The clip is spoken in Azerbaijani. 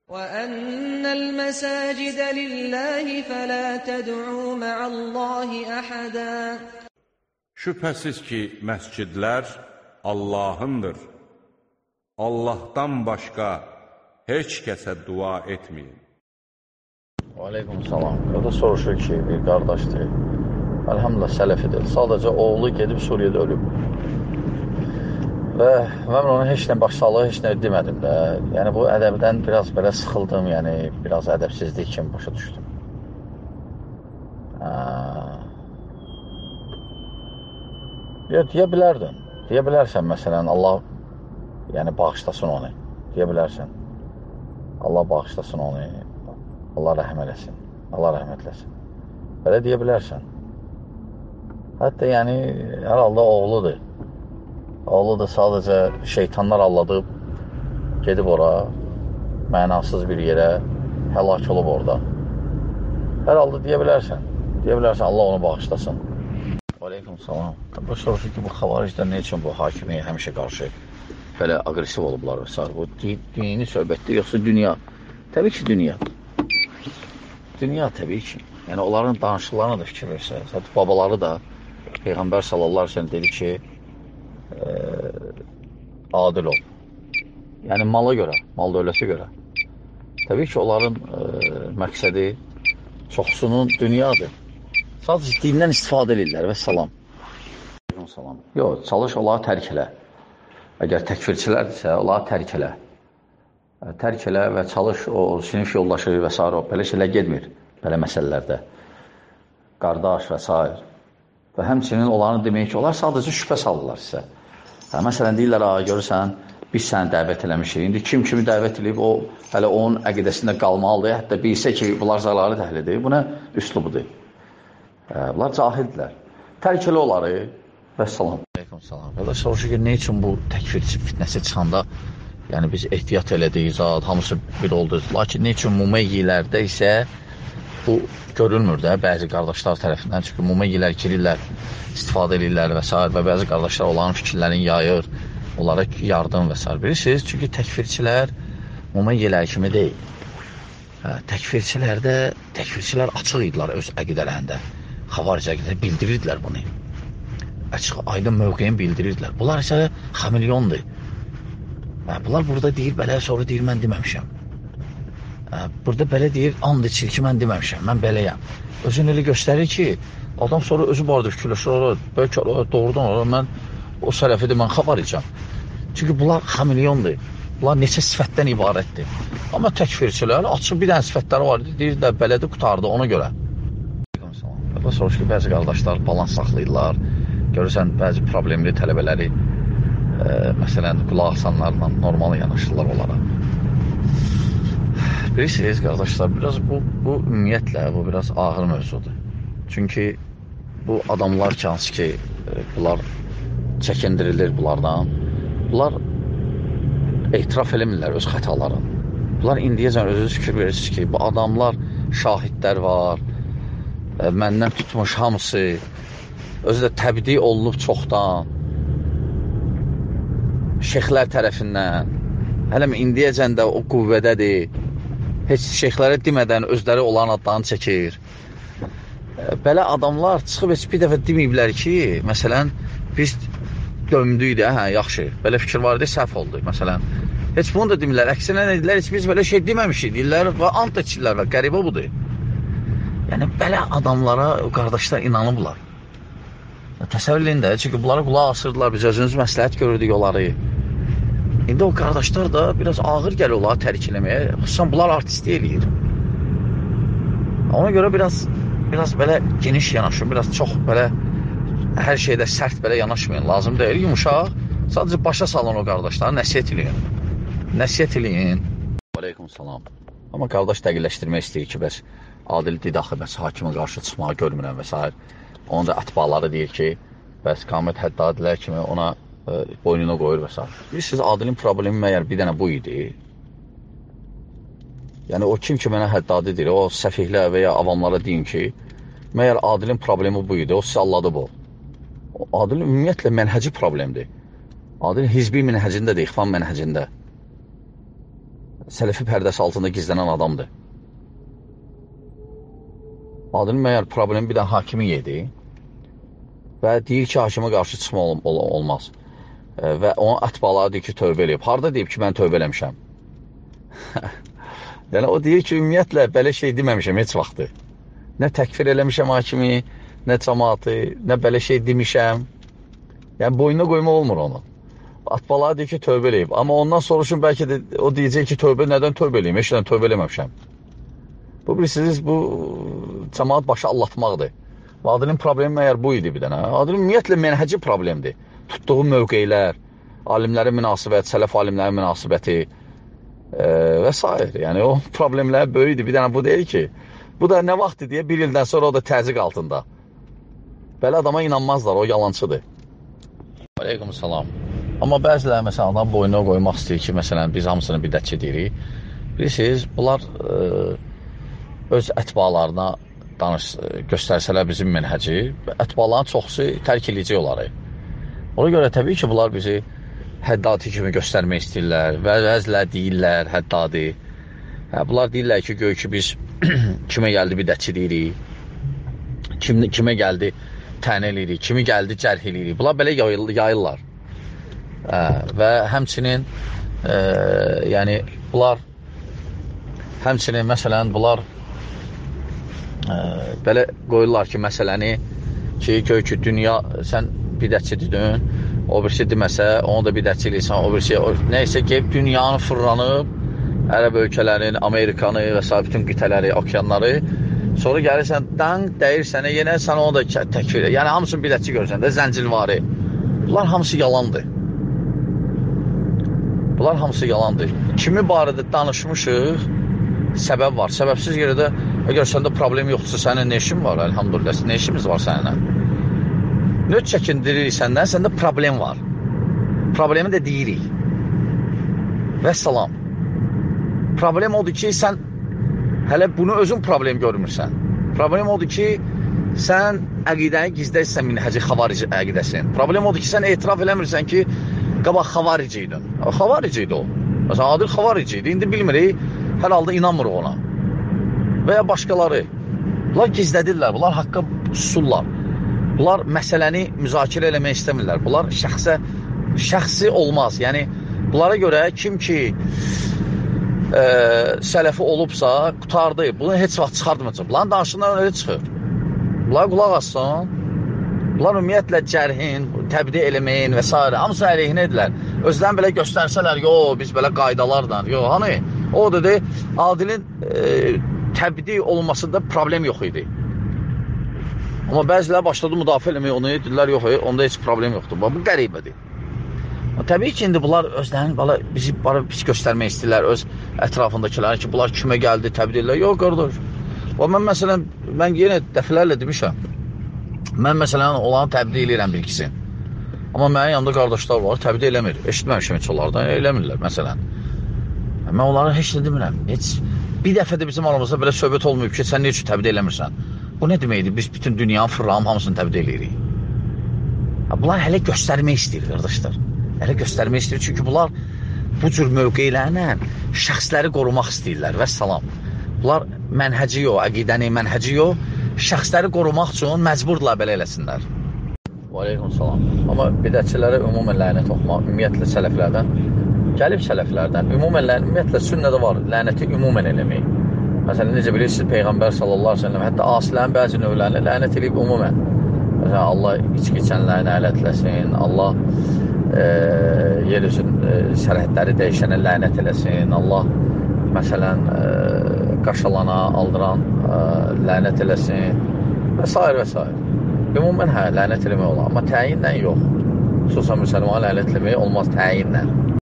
وَأَنَّ الْمَسَاجِدَ لِلَّهِ فَلَا تَدْعُوا مَعَ اللّٰهِ أَحَدًا Şübhəsiz ki, məscidlər Allahındır. Allahdan başqa heç kəsə dua etməyin. Aleyküm salam. Orada soruşur ki, bir qardaşdır. Elhamdülillah sələfidir. Sadəcə oğlu gedib Suriyədə ölüb. Və mən ona heç nə başsağlığı, heç nə demədim də. Yəni bu ədəbdən biraz belə sıxıldım, yəni biraz ədəbsizlik kimi başa düşdüm. Deyə bilərdin. Deyə bilərsən, məsələn, Allah yəni bağışlasın onu. Deyə bilərsən. Allah bağışlasın onu. Allah rəhm eləsin. Allah rəhmət eləsin. Belə deyə bilərsən. Hətta yəni, hər halda oğludur. Oğlu da sadəcə şeytanlar alladıb, gedib ora, mənasız bir yerə, həlak olub orada. Hər halda deyə bilərsən. Deyə bilərsən, Allah onu bağışlasın. Aleyküm salam. Bu soruşur ki, bu xavariclər nə üçün bu hakimiyə həmişə qarşı belə aqresiv olublar və s. Bu dini söhbətdir, yoxsa dünya? Təbii ki, dünya. Dünya təbii ki. Yəni, onların danışıqlarına da fikir versə, zaten babaları da Peyğəmbər sallallahu aleyhi ve sellem dedi ki, adil ol. Yəni, mala görə, mal dövləti görə. Təbii ki, onların məqsədi çoxsunun dünyadır. Sadəcə dindən istifadə edirlər və salam. Yox, çalış, onları tərk elə. Əgər təkfirçilərdirsə, onları tərk elə. Tərk elə və çalış, o sinif yoldaşı və s. belə şeylər gedmir, belə məsələlərdə. Qardaş və s. Və həmçinin onların demək ki, onlar sadəcə şübhə salırlar sizə. Məsələn, deyirlər, görürsən, biz səni dəvət eləmişik. İndi kim kimi dəvət edib, o hələ onun əqidəsində qalmalıdır. Hətta bilsə ki, bunlar zararlı təhlidir. Bu nə üslubudur? Bunlar cahildirlər. Tərk elə onları və salam. Aleyküm salam. Və soruşur ki, nə üçün bu təkfirçi fitnəsi çıxanda yəni biz ehtiyat elədik, zat, hamısı bir oldu. Lakin nə üçün mumeyyilərdə isə bu görülmür də bəzi qardaşlar tərəfindən. Çünki mumeyyilər girirlər, istifadə edirlər və s. Və bəzi qardaşlar onların fikirlərini yayır, onlara yardım və s. Bilirsiniz, çünki təkfirçilər mumeyyilər kimi deyil. Təkfirçilər açıq idilər öz əqidələrində. Xavaric əqidələri bildirirdilər bunu. Açıq, aydın mövqeyin bildirirdilər. Bunlar isə xamilyondur. Bunlar burada deyir, belə, sonra deyir, mən deməmişəm. Burada belə deyir, and içir ki, mən deməmişəm, mən beləyəm. Özün elə göstərir ki, adam sonra özü bardır fikirləşir, bəlkə doğrudan olar, mən o sələfidir, mən xavaricəm. Çünki bunlar xamilyondur. Bunlar neçə sifətdən ibarətdir. Amma təkfirçilər, açıq bir dənə sifətləri var, deyir də, belədir, qutardı, ona görə. Və soruş ki, bəzi qardaşlar balans saxlayırlar, görürsən, bəzi problemli tələbələri, məsələn, qulaq asanlarla normal yanaşırlar onlara. Bilirsiniz, qardaşlar, biraz bu ümumiyyətlə, bu biraz ağır mövzudur. Çünki bu adamlar ki, hansı ki, bunlar çəkindirilir bunlardan, bunlar etiraf eləmirlər öz xətalarını. Bunlar indiyəcən özünüz fikir verirsiniz ki, bu adamlar, şahidlər var, məndən tutmuş hamısı, özü də təbdi olunub çoxdan, şeyxlər tərəfindən, hələm indiyəcən də o qüvvədədir, heç şeyxlərə demədən özləri olan adlarını çəkir. Belə adamlar çıxıb heç bir dəfə deməyiblər ki, məsələn, biz dömdük də, yaxşı, belə fikir var idi, səhv oldu, məsələn. Heç bunu da demirlər, əksinə nə deyirlər, heç biz belə şey deməmişik, deyirlər və ant etçilər və qəribə budur. Yəni, belə adamlara qardaşlar inanıblar. Təsəvvür edin də, çünki bunlara qulaq asırdılar, biz özünüz məsləhət görürdük onları. İndi o qardaşlar da biraz ağır gəlir onları tərk eləməyə, xüsusən bunlar artisti eləyir. Ona görə biraz belə geniş yanaşın, biraz çox belə hər şeydə sərt belə yanaşmayın, lazım deyil, yumuşaq, sadəcə başa salın o qardaşlara, nəsiyyət eləyin. Nəsiyyət eləyin. Aleyküm salam. Amma qardaş dəqiqləşdirmək istəyir ki, bəs adildir daxil, bəs hakimə qarşı çıxmağı görmürəm və s. Onun da ətbaları deyir ki, bəs qamət həddadilər kimi ona boynuna qoyur və s. Bilirsiniz, adilin problemi məyər bir dənə bu idi. Yəni, o kim ki mənə həddadidir, o səfihlə və ya avamlara deyim ki, məyər adilin problemi bu idi, o sizi alladı bu. Adilin ümumiyyətlə mənhəci problemdir. Adilin hizbi mənhəcindədir, ixvan mənhəcində. sələfi pərdəsi altında gizlənən adamdır. Adilin məyər problemi bir dənə hakimi yedi və deyir ki, hakimə qarşı çıxma olmaz. Və onun ətbaları deyir ki, tövbə eləyib. Harada deyib ki, mən tövbə eləmişəm? Yəni, o deyir ki, ümumiyyətlə, belə şey deməmişəm heç vaxtı. Nə təkfir eləmişəm hakimi, nə cəmaatı, nə belə şey demişəm. Yəni, boynuna qoyma olmur onu. Atbaları deyir ki, tövbə eləyib. Amma ondan soruşun, bəlkə də o deyəcək ki, tövbə, nədən tövbə eləyim? Heç nədən tövbə eləməmişəm. Bu, bilirsiniz, bu cəmaat başı allatmaqdır. Adilin problemi məyər bu idi bir dənə. Adilin ümumiyyətlə mənhəci problemdir. Tutduğu mövqeylər, alimlərin münasibəti, sələf alimlərin münasibəti və s. Yəni, o problemlər böyükdür. Bir dənə bu deyil ki, bu da nə vaxtdır deyə bir ildən sonra o da təzyiq altında. Belə adama inanmazlar, o yalancıdır. Aleyküm salam. Amma bəziləri, məsələn, adam boynuna qoymaq istəyir ki, məsələn, biz hamısını bidətçi deyirik. Bilirsiniz, bunlar öz ətbalarına göstərsələr bizim mənhəci, ətbaların çoxusu tərk edəcək onları. Ona görə təbii ki, bunlar bizi həddadi kimi göstərmək istəyirlər və vəzlər deyirlər, həddadi. Bunlar deyirlər ki, göy ki, biz kimə gəldi bidətçi deyirik, kimə gəldi tən eləyirik, kimi gəldi cərh eləyirik. Bunlar belə yayırlar. Və həmçinin yəni bunlar həmçinin məsələn bunlar belə qoyurlar ki, məsələni ki, göy ki, dünya sən bidətçi dedin, o birisi deməsə, onu da bidətçi eləyirsən, o birisi neysə ki, dünyanı fırlanıb, Ərəb ölkələrin, Amerikanı və s. bütün qitələri, okeanları, sonra gəlirsən, dəyir sənə, yenə sən onu da təkfir edir. Yəni, hamısını bidətçi görürsən də, zəncilvari. Bunlar hamısı yalandır. Bunlar hamısı yalandır. Kimi barədə danışmışıq, səbəb var. Səbəbsiz yerə də, əgər səndə problem yoxdursa, sənin nə işin var, əlhamdülillah, nə işimiz var səninlə? Nöt çəkindiririk səndən, səndə problem var. Problemi də deyirik. Və salam. Problem odur ki, sən hələ bunu özün problem görmürsən. Problem odur ki, sən əqidəni gizləyirsən minhəci xavarici əqidəsin. Problem odur ki, sən etiraf eləmirsən ki, qabaq xavarici idin. Xavarici idi o. Məsələn, Adil xavarici idi. İndi bilmirik, hər halda inanmırıq ona. Və ya başqaları. Bunlar gizlədirlər, bunlar haqqa susurlar. Bunlar məsələni müzakirə eləmək istəmirlər. Bunlar şəxsi olmaz. Yəni, bunlara görə kim ki sələfi olubsa, qutardı. Bunu heç vaxt çıxardmayacaq. Bunların danışından öyle çıxır. Bunlar qulaq assın. Bunlar ümumiyyətlə cərhin, təbdi eləməyin və s. hamısı əleyhinə edirlər. Özlərini belə göstərsələr, biz belə qaydalardan, hani, o dedi, Adilin təbdi olmasında problem yox idi. Amma bəzilər başladı müdafiə eləməyə onu, dedilər, yox, onda heç problem yoxdur. Bu qəribədir. Təbii ki, indi bunlar özlərini bizi pis göstərmək istəyirlər, öz ətrafındakiləri ki, bunlar kimə gəldi, təbdi edirlər. Yox, qardaş. Mən məsələn, mən yenə dəfələrlə demişəm, mən məsələn, olanı təbdi eləyirəm bilgisin. Amma mənim yanımda qardaşlar var, təbdi eləmir. Eşitməmişim heç onlardan, eləmirlər, məsələn. Mən onlara heç nə demirəm. Heç bir dəfə də bizim aramızda belə söhbət olmayıb ki, sən nə üçün təbdi eləmirsən? Bu nə deməkdir? Biz bütün dünyanın fırlanım, hamısını təbdi eləyirik. Bunlar hələ göstərmək istəyir, qardaşlar. Hələ göstərmək istəyir, çünki bunlar bu cür mövqeylərlə şəxsləri qorumaq istəyirlər və salam. Bunlar mənhəci yox, əqidəni mənhəci yox, şəxsləri qorumaq üçün məcburdurlar belə eləsinlər. Və aleykum salam. Amma bidətçilərə ümumən lənət oxumaq, ümumiyyətlə sələflərdən, gəlib sələflərdən, ümumiyyətlə sünnədə var, lənəti ümumən eləmək. Məsələn, necə bilirsiniz, Peyğəmbər sallallahu aleyhi ve sellem, hətta asilərin bəzi növlərini lənət eləyib ümumən. Məsələn, Allah içki içənlərini ələtləsin, Allah yer üçün sərhədləri dəyişənə lənət eləsin, Allah məsələn qaşalana, aldıran lənət eləsin və s. və s. Ümumən lənət eləmək olar, amma təyinlə yox. Xüsusən müsəlman lənət eləmək olmaz təyinlə.